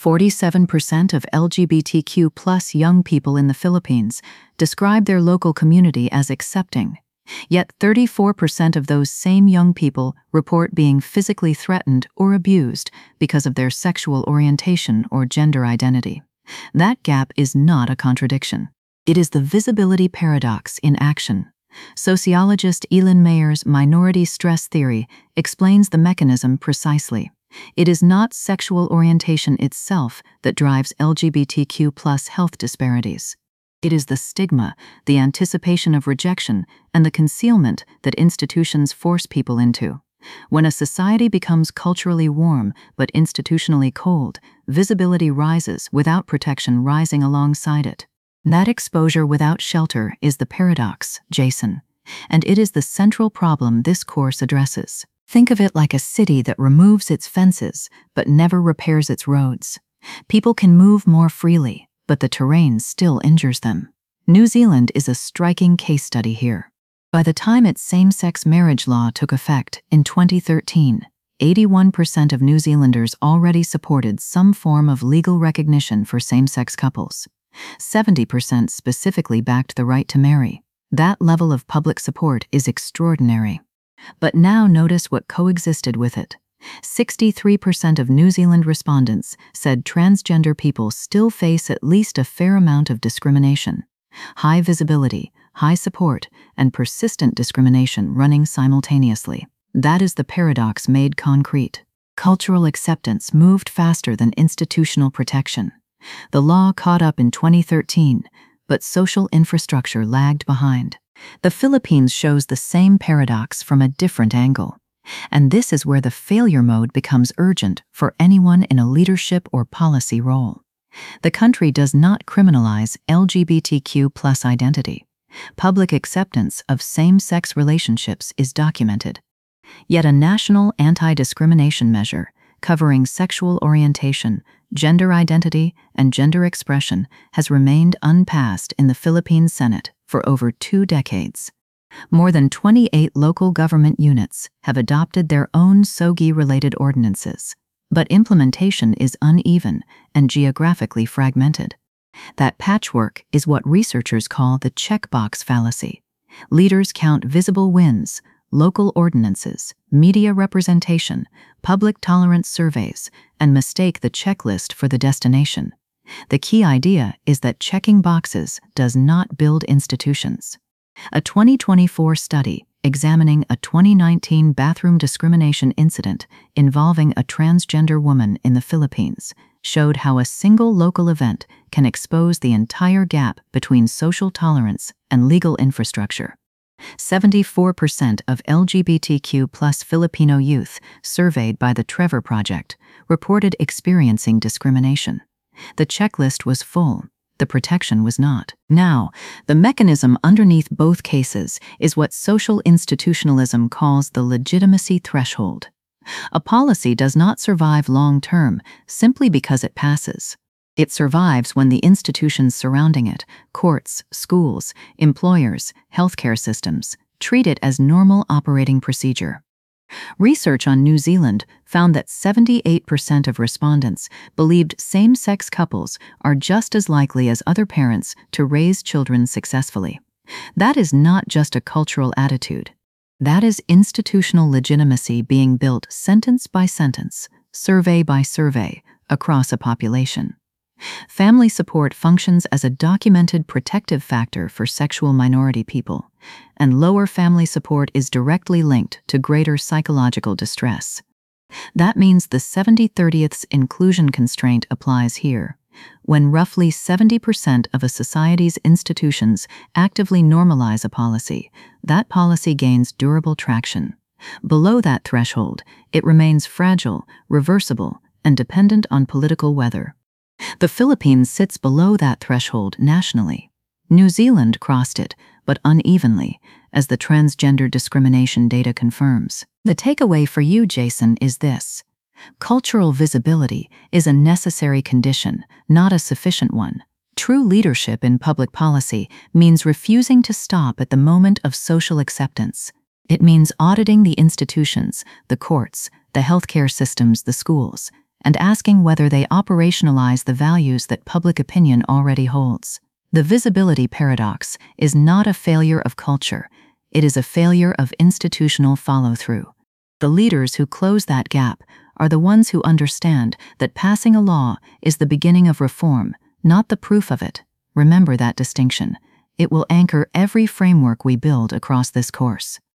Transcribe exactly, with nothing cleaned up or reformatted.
forty-seven percent of L G B T Q plus young people in the Philippines describe their local community as accepting. Yet thirty-four percent of those same young people report being physically threatened or abused because of their sexual orientation or gender identity. That gap is not a contradiction. It is the visibility paradox in action. Sociologist Elin Mayer's minority stress theory explains the mechanism precisely. It is not sexual orientation itself that drives L G B T Q plus health disparities. It is the stigma, the anticipation of rejection, and the concealment that institutions force people into. When a society becomes culturally warm but institutionally cold, visibility rises without protection rising alongside it. That exposure without shelter is the paradox, Jason, and it is the central problem this course addresses. Think of it like a city that removes its fences but never repairs its roads. People can move more freely, but the terrain still injures them. New Zealand is a striking case study here. By the time its same-sex marriage law took effect in twenty thirteen, eighty-one percent of New Zealanders already supported some form of legal recognition for same-sex couples. seventy percent specifically backed the right to marry. That level of public support is extraordinary. But now notice what coexisted with it. sixty-three percent of New Zealand respondents said transgender people still face at least a fair amount of discrimination. High visibility, high support, and persistent discrimination running simultaneously. That is the paradox made concrete. Cultural acceptance moved faster than institutional protection. The law caught up in twenty thirteen, but social infrastructure lagged behind. The Philippines shows the same paradox from a different angle. And this is where the failure mode becomes urgent for anyone in a leadership or policy role. The country does not criminalize L G B T Q plus identity. Public acceptance of same-sex relationships is documented. Yet a national anti-discrimination measure covering sexual orientation, gender identity, and gender expression has remained unpassed in the Philippine Senate for over two decades. More than twenty-eight local government units have adopted their own S O G I-related ordinances, but implementation is uneven and geographically fragmented. That patchwork is what researchers call the checkbox fallacy. Leaders count visible wins, local ordinances, media representation, public tolerance surveys, and mistake the checklist for the destination. The key idea is that checking boxes does not build institutions. A twenty twenty-four study examining a twenty nineteen bathroom discrimination incident involving a transgender woman in the Philippines showed how a single local event can expose the entire gap between social tolerance and legal infrastructure. seventy-four percent of L G B T Q plus Filipino youth surveyed by the Trevor Project reported experiencing discrimination. The checklist was full. The protection was not. Now, the mechanism underneath both cases is what social institutionalism calls the legitimacy threshold. A policy does not survive long-term simply because it passes. It survives when the institutions surrounding it, courts, schools, employers, healthcare systems, treat it as normal operating procedure. Research on New Zealand found that seventy-eight percent of respondents believed same-sex couples are just as likely as other parents to raise children successfully. That is not just a cultural attitude. That is institutional legitimacy being built sentence by sentence, survey by survey, across a population. Family support functions as a documented protective factor for sexual minority people, and lower family support is directly linked to greater psychological distress. That means the seventy thirtieths inclusion constraint applies here. When roughly seventy percent of a society's institutions actively normalize a policy, that policy gains durable traction. Below that threshold, it remains fragile, reversible, and dependent on political weather. The Philippines sits below that threshold nationally. New Zealand crossed it, but unevenly, as the transgender discrimination data confirms. The takeaway for you, Jason, is this. Cultural visibility is a necessary condition, not a sufficient one. True leadership in public policy means refusing to stop at the moment of social acceptance. It means auditing the institutions, the courts, the healthcare systems, the schools, and asking whether they operationalize the values that public opinion already holds. The visibility paradox is not a failure of culture, it is a failure of institutional follow-through. The leaders who close that gap are the ones who understand that passing a law is the beginning of reform, not the proof of it. Remember that distinction. It will anchor every framework we build across this course.